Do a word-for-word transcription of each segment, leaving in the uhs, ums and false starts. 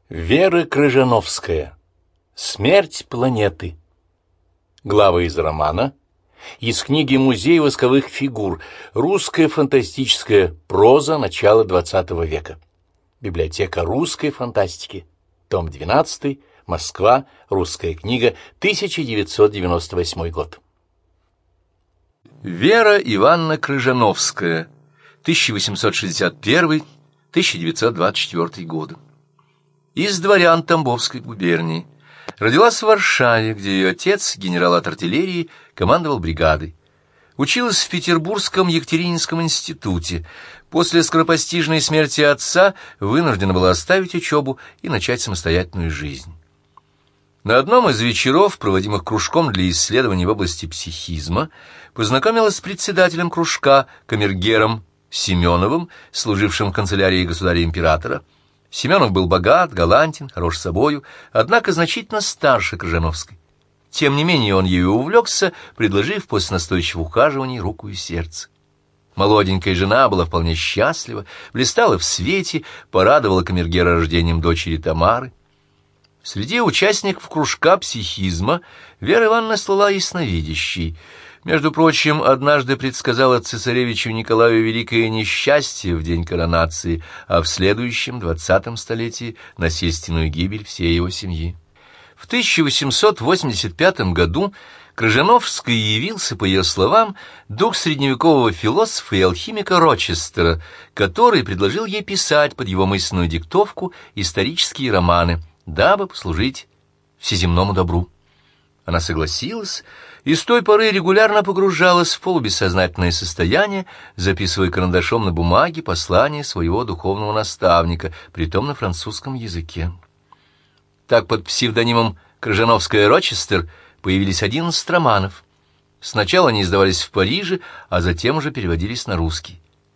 Вера Крыжановская. Смерть планеты. Глава из романа. Из книги «Музей восковых фигур. Русская фантастическая проза начала двадцатого века». Библиотека русской фантастики. Том двенадцатый. Москва. Русская книга. тысяча девятьсот девяносто восьмой год. Вера Ивановна Крыжановская. тысяча восемьсот шестьдесят первый — тысяча девятьсот двадцать четвёртый годы. Из дворян Тамбовской губернии. Родилась в Варшаве, где ее отец, генерал от артиллерии, командовал бригадой. Училась в Петербургском Екатерининском институте. После скоропостижной смерти отца вынуждена была оставить учебу и начать самостоятельную жизнь. На одном из вечеров, проводимых кружком для исследований в области психизма, познакомилась с председателем кружка, камергером Семеновым, служившим в канцелярии государя-императора. Семенов был богат, галантен, хорош собою, однако значительно старше Крыжановской. Тем не менее он ею увлекся, предложив после настойчивых ухаживаний руку и сердце. Молоденькая жена была вполне счастлива, блистала в свете, порадовала камергера рождением дочери Тамары. Среди участников кружка психизма Вера Ивановна слыла ясновидящей. Между прочим, однажды предсказала цесаревичу Николаю великое несчастье в день коронации, а в следующем, двадцатом столетии, насильственную гибель всей его семьи. В тысяча восемьсот восемьдесят пятом году Крыжановской явился, по ее словам, дух средневекового философа и алхимика Рочестера, который предложил ей писать под его мысленную диктовку исторические романы, дабы послужить всеземному добру. Она согласилась и с той поры регулярно погружалась в полубессознательное состояние, записывая карандашом на бумаге послания своего духовного наставника, притом на французском языке. Так под псевдонимом Крыжановская-Рочестер появились одиннадцать романов. Сначала они издавались в Париже, а затем уже переводились на русский.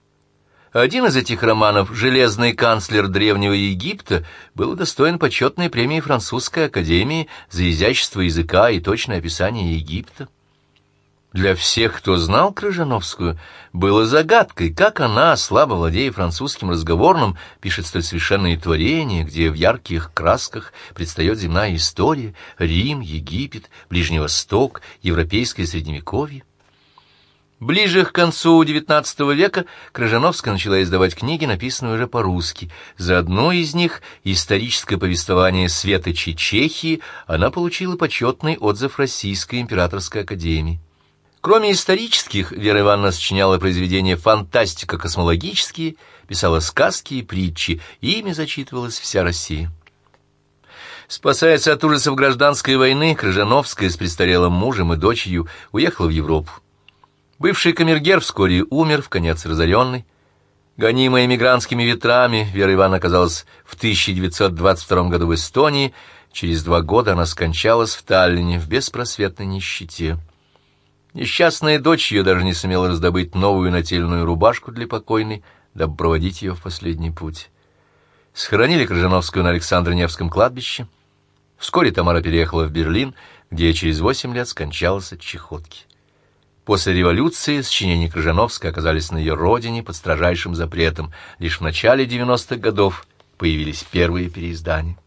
Один из этих романов, «Железный канцлер Древнего Египта», был удостоен почетной премии Французской академии за изящество языка и точное описание Египта. Для всех, кто знал Крыжановскую, было загадкой, как она, слабо владея французским разговорным, пишет столь совершенные творения, где в ярких красках предстает земная история, Рим, Египет, Ближний Восток, европейское Средневековье. Ближе к концу девятнадцатого века Крыжановская начала издавать книги, написанные уже по-русски. За одно из них, историческое повествование Светочей Чехии, она получила почетный отзыв Российской императорской академии. Кроме исторических, Вера Ивановна сочиняла произведения фантастико-космологические, писала сказки и притчи, ими зачитывалась вся Россия. Спасаясь от ужасов гражданской войны, Крыжановская с престарелым мужем и дочерью уехала в Европу. Бывший камергер вскоре умер, вконец разоренный. Гонимая эмигрантскими ветрами, Вера Ивановна оказалась в тысяча девятьсот двадцать втором году в Эстонии. Через два года она скончалась в Таллине в беспросветной нищете. Несчастная дочь ее даже не сумела раздобыть новую нательную рубашку для покойной, дабы проводить ее в последний путь. Схоронили Крыжановскую на Александро-Невском кладбище. Вскоре Тамара переехала в Берлин, где через восемь лет скончалась от чехотки. После революции сочинения Крыжановской оказались на ее родине под строжайшим запретом. Лишь в начале девяностых годов появились первые переиздания.